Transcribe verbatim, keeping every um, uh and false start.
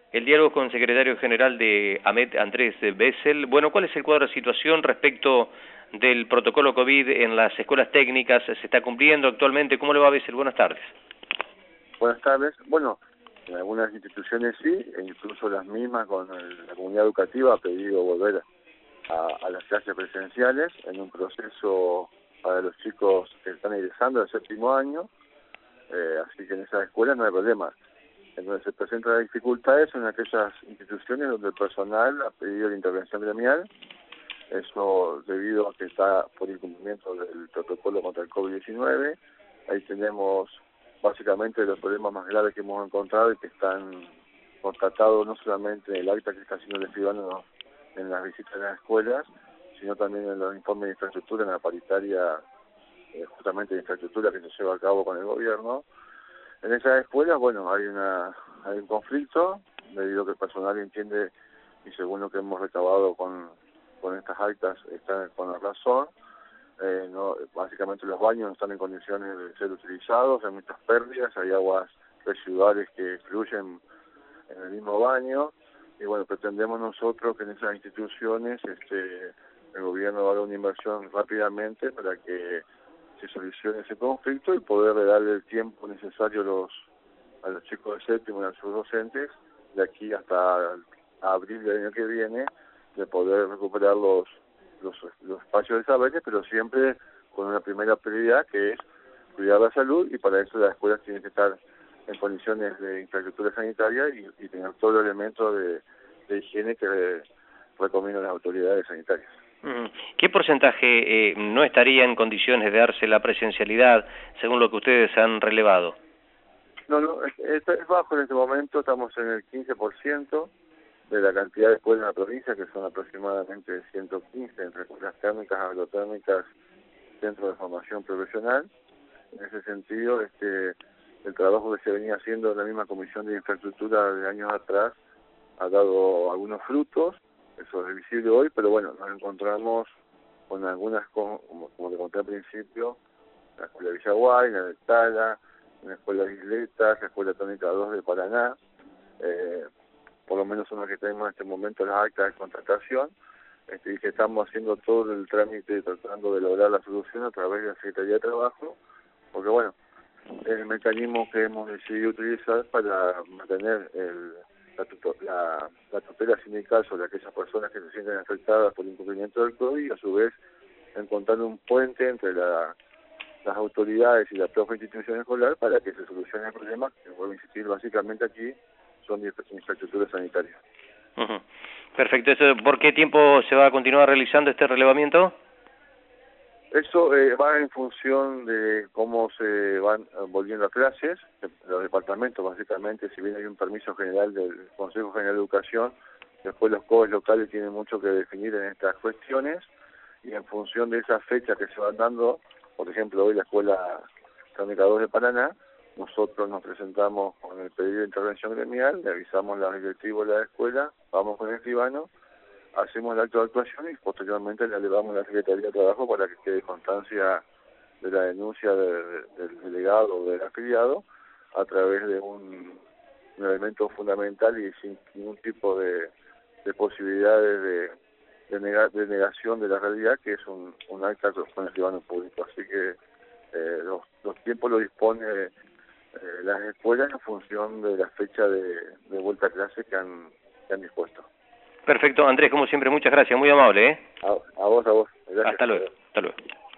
El diálogo con el secretario general de AMET, Andrés Bessel. Bueno, ¿cuál es el cuadro de situación respecto del protocolo COVID en las escuelas técnicas? ¿Se está cumpliendo actualmente? ¿Cómo le va, Bessel? Buenas tardes. Buenas tardes. Bueno, en algunas instituciones sí, e incluso las mismas con el, la comunidad educativa ha pedido volver a, a las clases presenciales en un proceso para los chicos que están egresando del séptimo año, eh, así que en esas escuelas no hay problema. En donde se presentan las dificultades son aquellas instituciones donde el personal ha pedido la intervención gremial, eso debido a que está por incumplimiento del protocolo contra el COVID diecinueve. Ahí tenemos básicamente los problemas más graves que hemos encontrado y que están constatados no solamente en el acta que está haciendo el escribano en las visitas a las escuelas, sino también en los informes de infraestructura, en la paritaria eh, justamente de infraestructura que se lleva a cabo con el gobierno. En esas escuelas, bueno, hay una hay un conflicto, debido a que el personal entiende, y según lo que hemos recabado con, con estas actas, está con la razón. Eh, no, básicamente los baños no están en condiciones de ser utilizados, hay muchas pérdidas, hay aguas residuales que fluyen en el mismo baño, y bueno, pretendemos nosotros que en esas instituciones este el gobierno haga una inversión rápidamente para que se solucione ese conflicto y poder darle el tiempo necesario a los a los chicos de séptimo y a sus docentes de aquí hasta abril del año que viene, de poder recuperar los Los, los espacios de saberes, pero siempre con una primera prioridad que es cuidar la salud, y para eso las escuelas tienen que estar en condiciones de infraestructura sanitaria y, y tener todos los elementos de, de higiene que re, recomiendan las autoridades sanitarias. ¿Qué porcentaje eh, no estaría en condiciones de darse la presencialidad según lo que ustedes han relevado? No, no, es, es bajo en este momento, estamos en el quince por ciento de la cantidad de escuelas en la provincia, que son aproximadamente ciento quince, entre escuelas térmicas, agrotérmicas, centros de formación profesional. En ese sentido, este el trabajo que se venía haciendo en la misma Comisión de Infraestructura de años atrás ha dado algunos frutos, eso es visible hoy, pero bueno, nos encontramos con algunas, como, como te conté al principio, la Escuela Villaguay, la de Tala, la Escuela de Isletas, la Escuela Tónica dos de Paraná, eh, por lo menos son las que tenemos en este momento las actas de contratación, este, y que estamos haciendo todo el trámite tratando de lograr la solución a través de la Secretaría de Trabajo, porque bueno, es el mecanismo que hemos decidido utilizar para mantener el, la, tuto, la, la tutela sindical sobre aquellas personas que se sienten afectadas por el incumplimiento del COVID, y a su vez encontrar un puente entre la, las autoridades y la propia institución escolar para que se solucione el problema, que vuelvo a insistir, básicamente aquí son infraestructuras sanitarias. Uh-huh. Perfecto. ¿Eso, ¿Por qué tiempo se va a continuar realizando este relevamiento? Eso eh, va en función de cómo se van volviendo a clases, los departamentos básicamente, si bien hay un permiso general del Consejo General de Educación, después los C O E locales tienen mucho que definir en estas cuestiones, y en función de esas fechas que se van dando, por ejemplo hoy la Escuela Tónica dos de Paraná, nosotros nos presentamos con el pedido de intervención gremial, le avisamos al directivo de la escuela, vamos con el escribano, hacemos el acto de actuación y posteriormente le elevamos a la Secretaría de Trabajo para que quede constancia de la denuncia de, de, del delegado o del afiliado a través de un, un elemento fundamental y sin ningún tipo de, de posibilidades de, de, nega, de negación de la realidad, que es un, un acta con el escribano público. Así que eh, los, los tiempos lo dispone eh, las escuelas en función de la fecha de, de vuelta a clase que han, que han dispuesto. Perfecto, Andrés, como siempre, muchas gracias, muy amable, ¿eh? A, a vos, a vos. Gracias. Hasta luego, hasta luego.